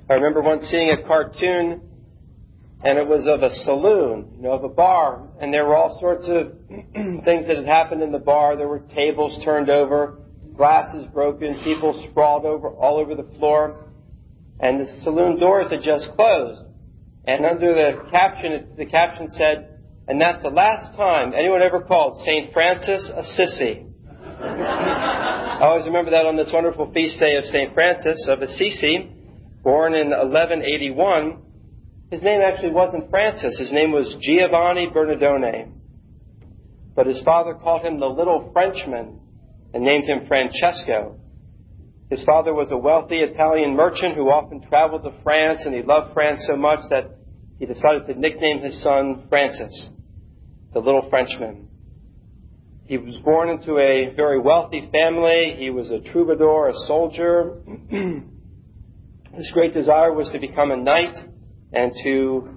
I remember once seeing a cartoon, and it was of a saloon, of a bar, and there were all sorts of things that had happened in the bar. There were tables turned over, glasses broken, people sprawled all over the floor, and the saloon doors had just closed. And under the caption said, "And that's the last time anyone ever called St. Francis a sissy." I always remember that on this wonderful feast day of St. Francis of Assisi, born in 1181. His name actually wasn't Francis. His name was Giovanni Bernardone. But his father called him the Little Frenchman and named him Francesco. His father was a wealthy Italian merchant who often traveled to France, and he loved France so much that he decided to nickname his son Francis, the Little Frenchman. He was born into a very wealthy family. He was a troubadour, a soldier. His great desire was to become a knight and to,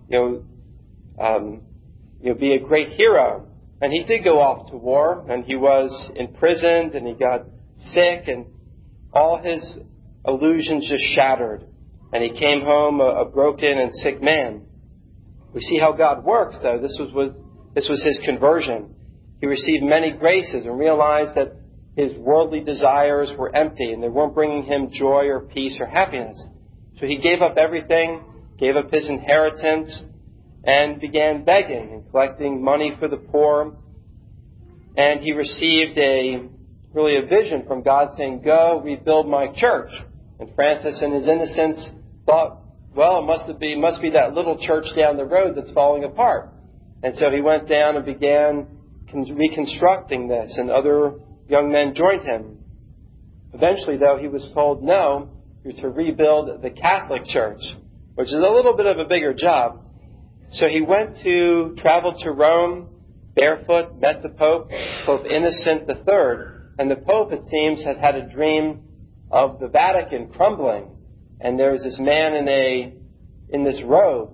be a great hero. And he did go off to war, and he was imprisoned, and he got sick, and all his illusions just shattered. And he came home a broken and sick man. We see how God works, though. This was his conversion. He received many graces and realized that his worldly desires were empty and they weren't bringing him joy or peace or happiness. So he gave up everything, gave up his inheritance, and began begging and collecting money for the poor. And he received a vision from God saying, "Go, rebuild my church." And Francis, in his innocence, thought, well, it must be that little church down the road that's falling apart. And so he went down and began reconstructing this, and other young men joined him. Eventually, though, he was told, no, you're to rebuild the Catholic Church, which is a little bit of a bigger job. So he traveled to Rome barefoot, met the Pope, Pope Innocent III. And the Pope, it seems, had a dream of the Vatican crumbling. And there was this man in this robe,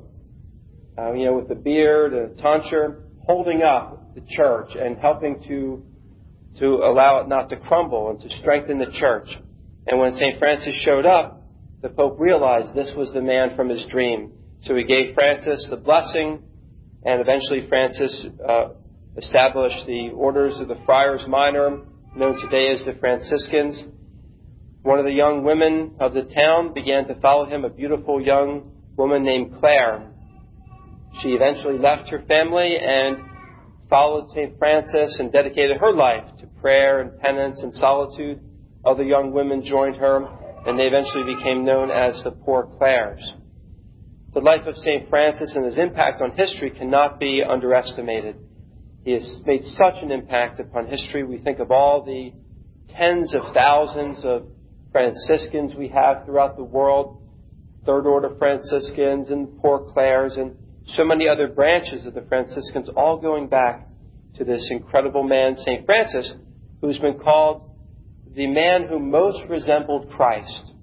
with a beard and a tonsure, holding up the church and helping to allow it not to crumble and to strengthen the church. And when St. Francis showed up, the Pope realized this was the man from his dream. So he gave Francis the blessing, and eventually Francis established the orders of the Friars Minor, known today as the Franciscans. One of the young women of the town began to follow him, a beautiful young woman named Claire. She eventually left her family and followed St. Francis and dedicated her life to prayer and penance and solitude. Other young women joined her, and they eventually became known as the Poor Clares. The life of St. Francis and his impact on history cannot be underestimated. He has made such an impact upon history. We think of all the tens of thousands of Franciscans we have throughout the world, Third Order Franciscans and Poor Clares, and so many other branches of the Franciscans, all going back to this incredible man, St. Francis, who's been called the man who most resembled Christ.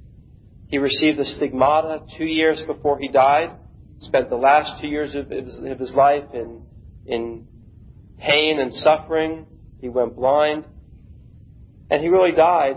He received the stigmata 2 years before he died, spent the last 2 years of his life in pain and suffering. He went blind. And he really died,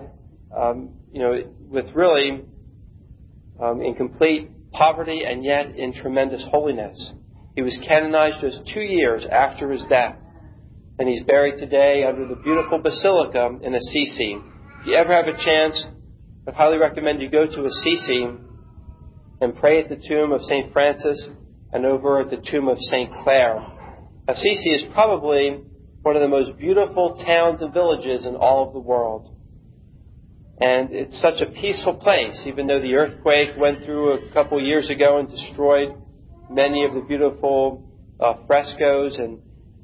in complete poverty and yet in tremendous holiness. He was canonized just 2 years after his death. And he's buried today under the beautiful basilica in Assisi. If you ever have a chance, I'd highly recommend you go to Assisi and pray at the tomb of St. Francis and over at the tomb of St. Clare. Assisi is probably one of the most beautiful towns and villages in all of the world. And it's such a peaceful place, even though the earthquake went through a couple years ago and destroyed many of the beautiful frescoes. And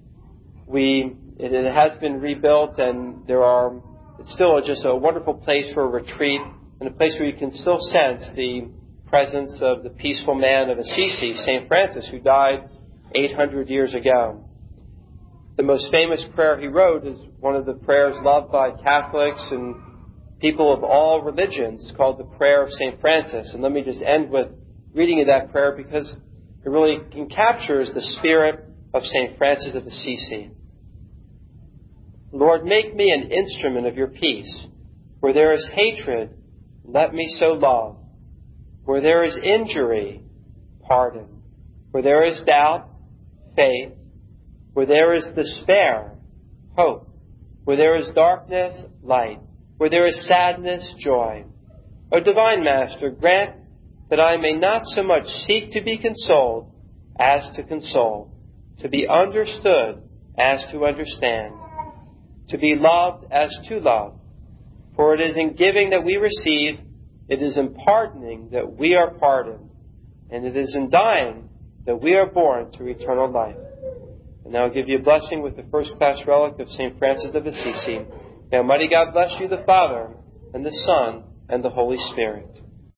it has been rebuilt, and it's still just a wonderful place for a retreat, and a place where you can still sense the presence of the peaceful man of Assisi, St. Francis, who died 800 years ago. The most famous prayer he wrote is one of the prayers loved by Catholics and people of all religions, called the Prayer of St. Francis. And let me just end with reading of that prayer, because it really captures the spirit of St. Francis of Assisi. Lord, make me an instrument of your peace. Where there is hatred, let me sow love. Where there is injury, pardon. Where there is doubt, faith. Where there is despair, hope. Where there is darkness, light. Where there is sadness, joy. O Divine Master, grant that I may not so much seek to be consoled as to console, to be understood as to understand, to be loved as to love. For it is in giving that we receive, it is in pardoning that we are pardoned, and it is in dying that we are born to eternal life. And now I'll give you a blessing with the first-class relic of St. Francis of Assisi. May Almighty God bless you, the Father, and the Son, and the Holy Spirit.